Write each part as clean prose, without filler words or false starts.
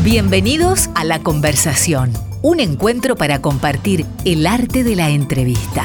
Bienvenidos a La Conversación, un encuentro para compartir el arte de la entrevista.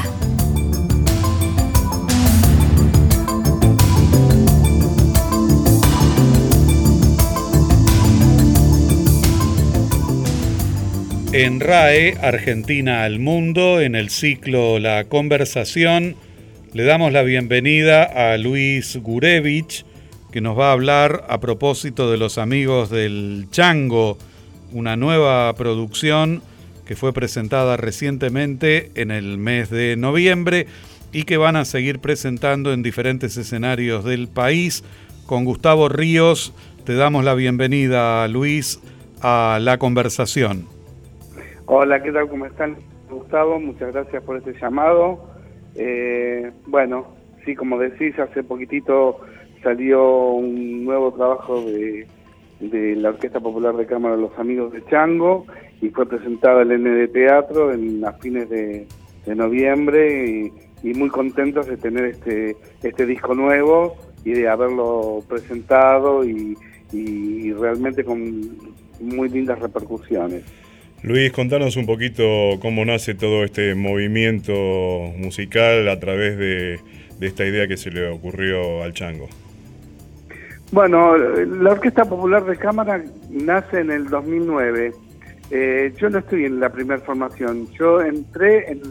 En RAE, Argentina al Mundo, en el ciclo La Conversación, le damos la bienvenida a Luis Gurevich, que nos va a hablar a propósito de Los Amigos del Chango, una nueva producción que fue presentada recientemente en el mes de noviembre y que van a seguir presentando en diferentes escenarios del país. Con Gustavo Ríos te damos la bienvenida, Luis, a La Conversación. Hola, ¿qué tal? ¿Cómo están? Gustavo, muchas gracias por este llamado. Bueno, sí, como decís, hace poquitito salió un nuevo trabajo de la Orquesta Popular de Cámara Los Amigos del Chango y fue presentado el ND Teatro a fines de noviembre y muy contentos de tener este disco nuevo y de haberlo presentado y realmente con muy lindas repercusiones. Luis, contanos un poquito cómo nace todo este movimiento musical a través de esta idea que se le ocurrió al Chango. Bueno, la Orquesta Popular de Cámara nace en el 2009. Yo no estoy en la primera formación. Yo entré en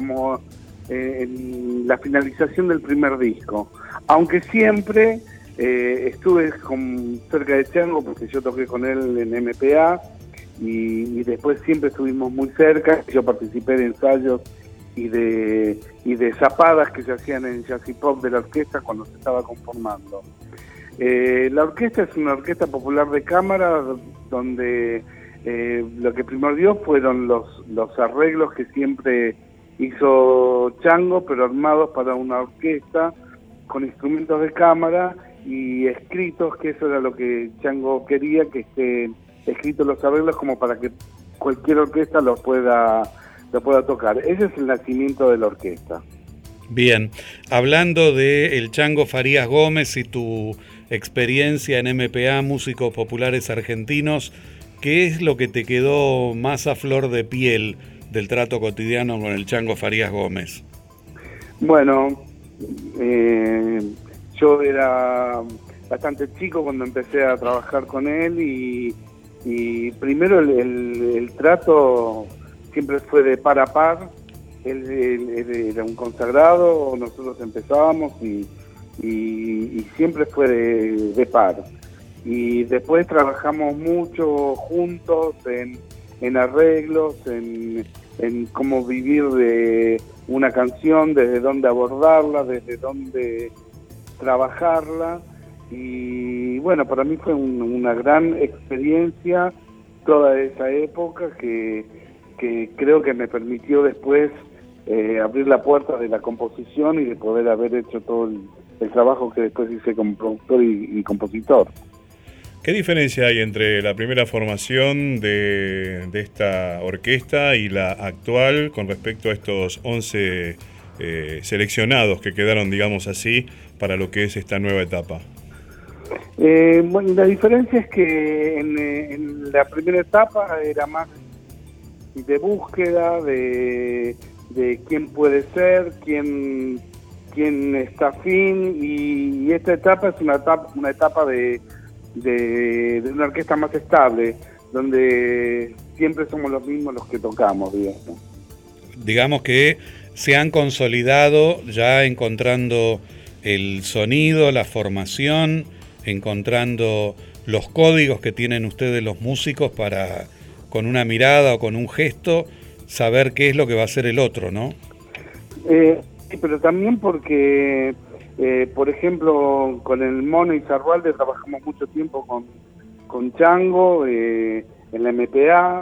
la finalización del primer disco. Aunque siempre estuve cerca de Chango porque yo toqué con él en MPA y después siempre estuvimos muy cerca. Yo participé de ensayos y de zapadas que se hacían en Jazz y Pop de la orquesta cuando se estaba conformando. La orquesta es una orquesta popular de cámara donde lo que primordió fueron los arreglos que siempre hizo Chango, pero armados para una orquesta con instrumentos de cámara y escritos, que eso era lo que Chango quería, que esté escritos los arreglos como para que cualquier orquesta lo pueda tocar. Ese es el nacimiento de la orquesta. Bien, hablando de el Chango Farías Gómez y tu experiencia en MPA, Músicos Populares Argentinos, ¿qué es lo que te quedó más a flor de piel del trato cotidiano con el Chango Farías Gómez? Bueno, yo era bastante chico cuando empecé a trabajar con él y primero el trato siempre fue de par a par. Él era un consagrado, nosotros empezábamos y siempre fue de par. Y después trabajamos mucho juntos en arreglos, en cómo vivir de una canción, desde dónde abordarla, desde dónde trabajarla. Y bueno, para mí fue una gran experiencia toda esa época que creo que me permitió después abrir la puerta de la composición y de poder haber hecho todo el trabajo que después hice como productor y compositor. ¿Qué diferencia hay entre la primera formación de esta orquesta y la actual con respecto a estos 11 seleccionados que quedaron, digamos así, para lo que es esta nueva etapa? Bueno, la diferencia es que en la primera etapa era más de búsqueda de quién puede ser, quién está afín, y esta etapa es una etapa de una orquesta más estable, donde siempre somos los mismos los que tocamos, digamos. Digamos que se han consolidado ya encontrando el sonido, la formación, encontrando los códigos que tienen ustedes los músicos para, con una mirada o con un gesto, saber qué es lo que va a hacer el otro, ¿no? Sí, pero también porque, por ejemplo, con el Mono y Zarrualde trabajamos mucho tiempo con Chango en la MPA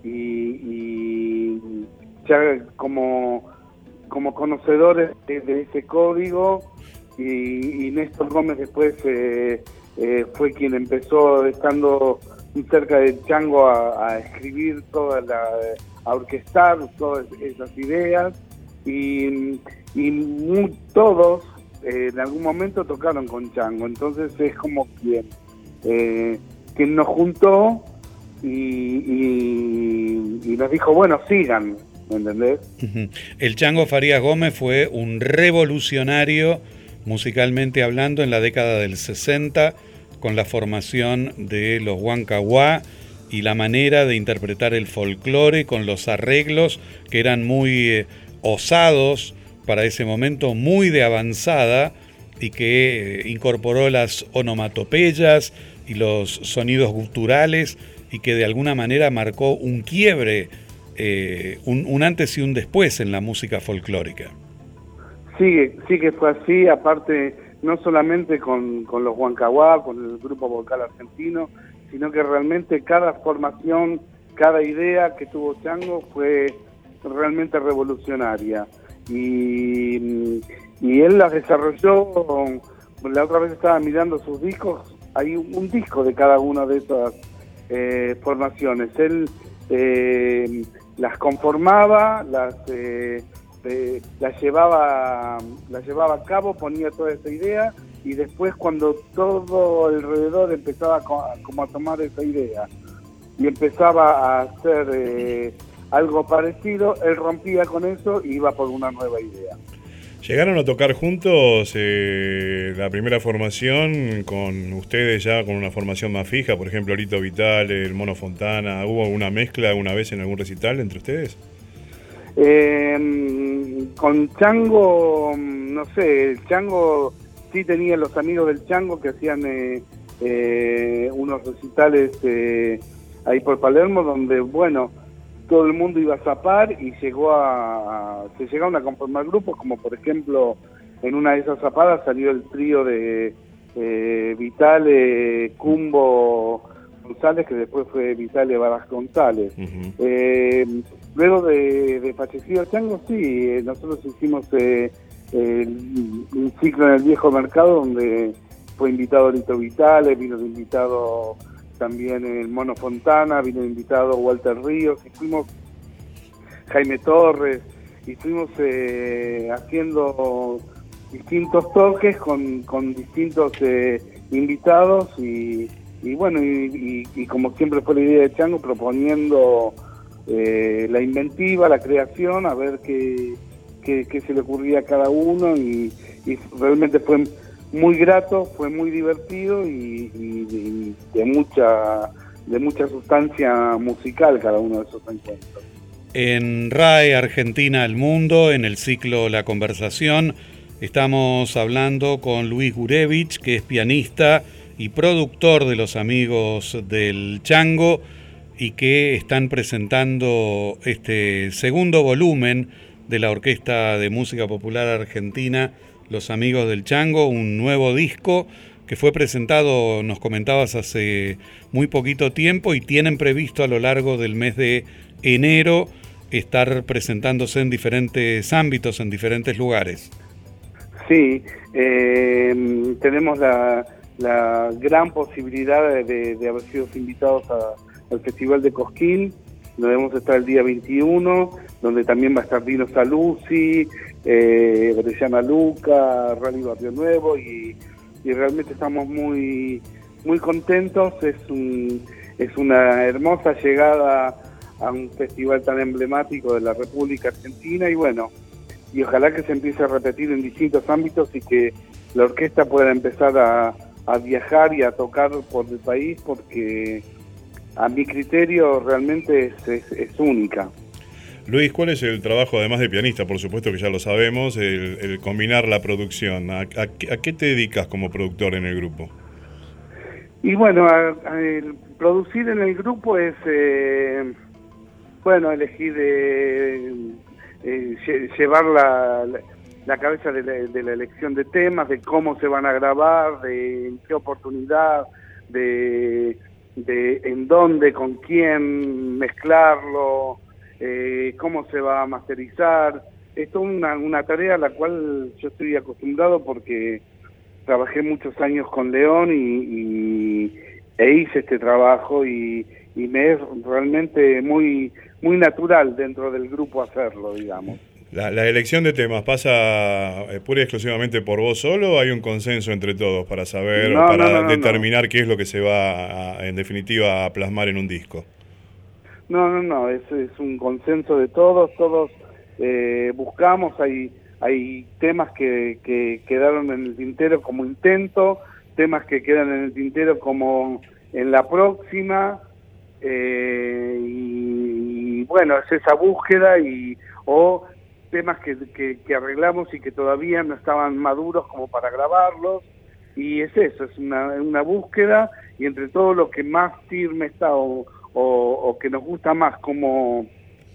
y ya como conocedores de ese código, y Néstor Gómez después fue quien empezó, estando muy cerca del Chango, a escribir a orquestar todas esas ideas, y todos en algún momento tocaron con Chango, entonces es como quien nos juntó y nos dijo, bueno, sigan, ¿me entendés? El Chango Farías Gómez fue un revolucionario musicalmente hablando en la década del 60 con la formación de los Huancahuá y la manera de interpretar el folclore con los arreglos que eran muy osados para ese momento, muy de avanzada, y que incorporó las onomatopeyas y los sonidos guturales y que de alguna manera marcó un quiebre, un antes y un después en la música folclórica. Sí que fue así, aparte no solamente con los Huancahuá, con el grupo vocal argentino, sino que realmente cada formación, cada idea que tuvo Chango fue realmente revolucionaria. Y él las desarrolló. La otra vez estaba mirando sus discos, hay un disco de cada una de esas formaciones. Él las conformaba, las llevaba a cabo, ponía toda esa idea, y después cuando todo alrededor empezaba como a tomar esa idea y empezaba a hacer algo parecido, él rompía con eso y iba por una nueva idea. ¿Llegaron a tocar juntos la primera formación con ustedes ya con una formación más fija? Por ejemplo, Lito Vitale, el Mono Fontana. ¿Hubo alguna mezcla alguna vez en algún recital entre ustedes? Con Chango, no sé, el Chango sí tenía los amigos del Chango que hacían unos recitales ahí por Palermo, donde, bueno, todo el mundo iba a zapar y se llegaron a conformar grupos, como por ejemplo en una de esas zapadas salió el trío de Vitale, Cumbo, González, que después fue Vitale Baraz González. Luego de fallecido Chango, sí, nosotros hicimos un ciclo en el Viejo Mercado donde fue invitado Lito Vitale, vino de invitado también el Mono Fontana, vino invitado Walter Ríos, y fuimos Jaime Torres, y fuimos haciendo distintos toques con distintos invitados, y bueno, y como siempre fue la idea de Chango, proponiendo la inventiva, la creación, a ver qué se le ocurría a cada uno, y realmente fue muy grato, fue muy divertido y de mucha sustancia musical cada uno de esos encuentros. En RAE Argentina al Mundo, en el ciclo La Conversación, estamos hablando con Luis Gurevich, que es pianista y productor de los Amigos del Chango, y que están presentando este segundo volumen de la Orquesta de Música Popular Argentina, Los Amigos del Chango, un nuevo disco que fue presentado, nos comentabas, hace muy poquito tiempo, y tienen previsto a lo largo del mes de enero estar presentándose en diferentes ámbitos, en diferentes lugares. Sí, tenemos la gran posibilidad de haber sido invitados al Festival de Cosquín, donde vamos a estar el día 21, donde también va a estar Dino Saluzzi, Brellana Luca, Rally Barrio Nuevo, y realmente estamos muy contentos. Es una hermosa llegada a un festival tan emblemático de la República Argentina, y bueno, y ojalá que se empiece a repetir en distintos ámbitos y que la orquesta pueda empezar a viajar y a tocar por el país, porque a mi criterio realmente es única. Luis, ¿cuál es el trabajo, además de pianista, por supuesto que ya lo sabemos, el combinar la producción? ¿A qué te dedicas como productor en el grupo? Y bueno, el producir en el grupo es, elegir, llevar la cabeza de la elección de temas, de cómo se van a grabar, de en qué oportunidad, de en dónde, con quién mezclarlo, cómo se va a masterizar. Esto es una tarea a la cual yo estoy acostumbrado porque trabajé muchos años con León e hice este trabajo, y me es realmente muy natural dentro del grupo hacerlo, digamos. La elección de temas pasa pura y exclusivamente por vos solo, o hay un consenso entre todos para saber, para determinar qué es lo que se va en definitiva a plasmar en un disco? No, es un consenso de todos buscamos, hay temas que quedaron en el tintero como intento, temas que quedan en el tintero como en la próxima, y bueno, es esa búsqueda, o temas que arreglamos y que todavía no estaban maduros como para grabarlos, y es eso, es una búsqueda, y entre todo lo que más firme está o que nos gusta más como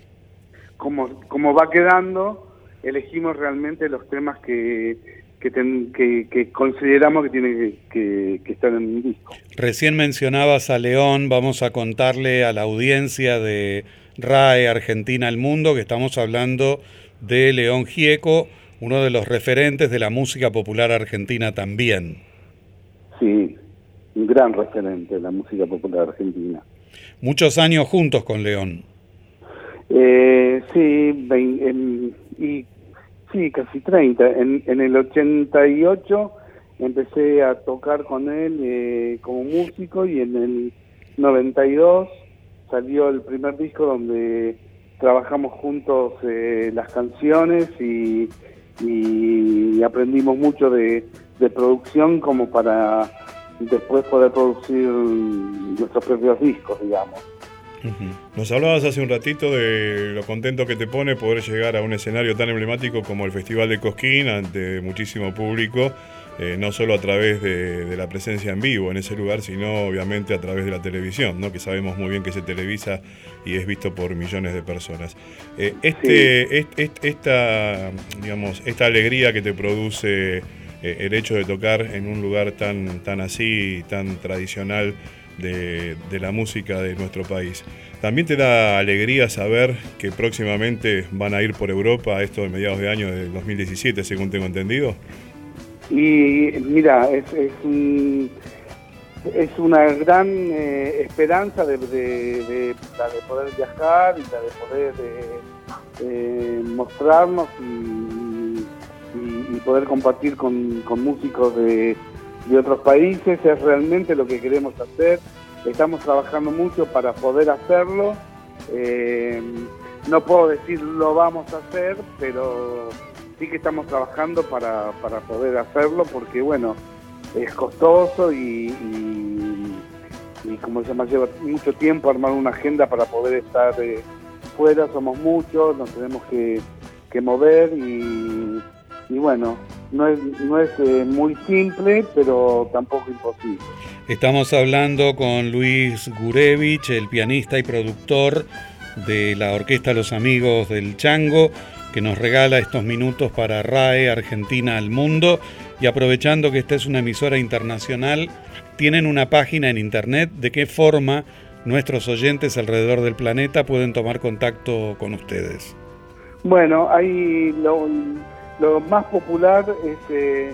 va quedando, elegimos realmente los temas que consideramos que tienen que estar en un disco. Recién mencionabas a León, vamos a contarle a la audiencia de RAE Argentina al Mundo que estamos hablando de León Gieco, uno de los referentes de la música popular argentina también. Sí, un gran referente de la música popular argentina. Muchos años juntos con León. Sí, casi 30. En el 88 empecé a tocar con él como músico, y en el 92 salió el primer disco donde trabajamos juntos las canciones y aprendimos mucho de producción como para después poder producir nuestros propios discos, digamos. Nos hablabas hace un ratito de lo contento que te pone poder llegar a un escenario tan emblemático como el Festival de Cosquín ante muchísimo público, no solo a través de la presencia en vivo en ese lugar, sino obviamente a través de la televisión, ¿no? Que sabemos muy bien que se televisa y es visto por millones de personas. Esta alegría que te produce el hecho de tocar en un lugar tan así, tan tradicional de la música de nuestro país, ¿también te da alegría saber que próximamente van a ir por Europa, esto de mediados de año del 2017, según tengo entendido? Y mira, es una gran esperanza de la de poder viajar y la de poder mostrarnos y poder compartir con músicos de otros países. Es realmente lo que queremos hacer. Estamos trabajando mucho para poder hacerlo. No puedo decir lo vamos a hacer, pero sí que estamos trabajando para poder hacerlo, porque bueno, es costoso y como se llama, lleva mucho tiempo armar una agenda para poder estar fuera. Somos muchos, nos tenemos que mover y bueno, no es muy simple, pero tampoco imposible. Estamos hablando con Luis Gurevich, el pianista y productor de la orquesta Los Amigos del Chango, que nos regala estos minutos para RAE Argentina al Mundo. Y aprovechando que esta es una emisora internacional, tienen una página en internet. ¿De qué forma nuestros oyentes alrededor del planeta pueden tomar contacto con ustedes? Bueno, hay lo más popular es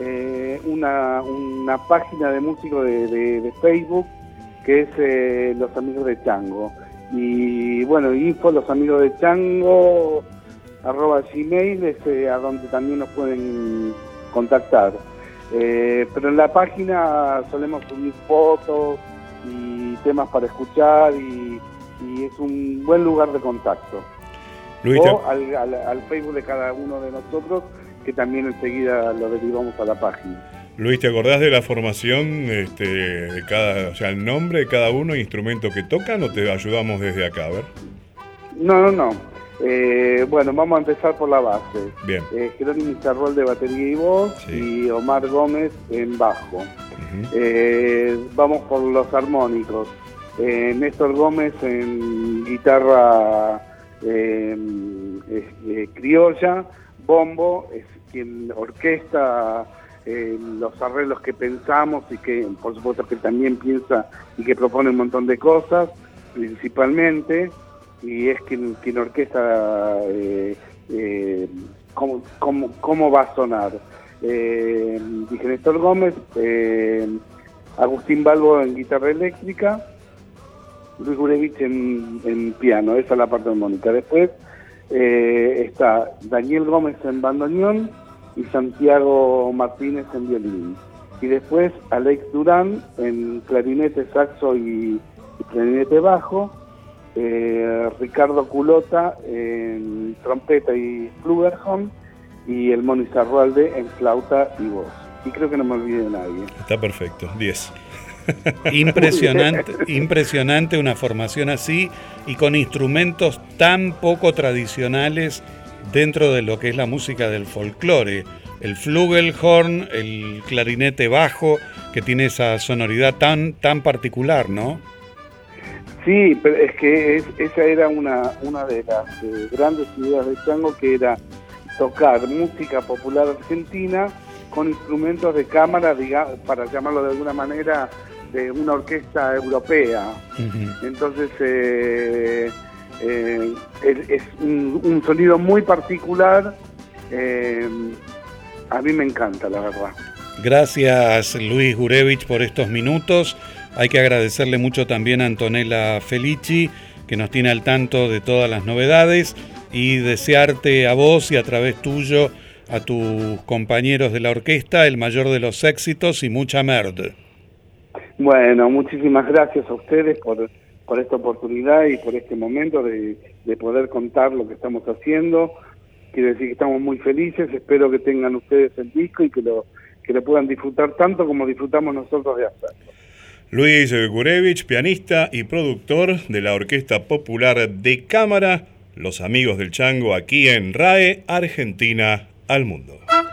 una página de músicos de Facebook, que es Los Amigos de Chango. Y bueno, info losamigosdechango @gmail es a donde también nos pueden contactar. Pero en la página solemos subir fotos y temas para escuchar, y es un buen lugar de contacto. Luis, o al Facebook de cada uno de nosotros, que también enseguida lo derivamos a la página. Luis, ¿te acordás de la formación de cada, o sea, el nombre de cada uno, instrumento que tocan, o te ayudamos desde acá? A ver. No. Bueno, vamos a empezar por la base. Bien. Jerónimo Izarrol de batería y voz, sí, y Omar Gómez en bajo. Vamos por los armónicos. Néstor Gómez en guitarra criolla, bombo, es quien orquesta los arreglos que pensamos, y que por supuesto que también piensa y que propone un montón de cosas, principalmente, y es quien orquesta cómo va a sonar. Dije Néstor Gómez, Agustín Balbo en guitarra eléctrica, Luis Gurevich en piano. Esa es la parte armónica. Después está Daniel Gómez en bandoneón y Santiago Martínez en violín. Y después Alex Durán en clarinete, saxo y clarinete bajo, Ricardo Culota en trompeta y flugelhorn, y el Moni Zarrualde en flauta y voz. Y creo que no me olvide de nadie. Está perfecto, 10. Impresionante una formación así y con instrumentos tan poco tradicionales dentro de lo que es la música del folclore. El flugelhorn, el clarinete bajo, que tiene esa sonoridad tan particular, ¿no? Sí, pero es que esa era una de las grandes ideas del tango, que era tocar música popular argentina con instrumentos de cámara, digamos, para llamarlo de alguna manera, de una orquesta europea. Uh-huh. Entonces es un sonido muy particular. A mí me encanta, la verdad. Gracias, Luis Gurevich, por estos minutos. Hay que agradecerle mucho también a Antonella Felici, que nos tiene al tanto de todas las novedades, y desearte a vos y a través tuyo a tus compañeros de la orquesta el mayor de los éxitos y mucha merde. Bueno, muchísimas gracias a ustedes por esta oportunidad y por este momento de poder contar lo que estamos haciendo. Quiero decir que estamos muy felices, espero que tengan ustedes el disco y que lo puedan disfrutar tanto como disfrutamos nosotros de hacerlo. Luis Gurevich, pianista y productor de la Orquesta Popular de Cámara, Los Amigos del Chango, aquí en RAE, Argentina al Mundo.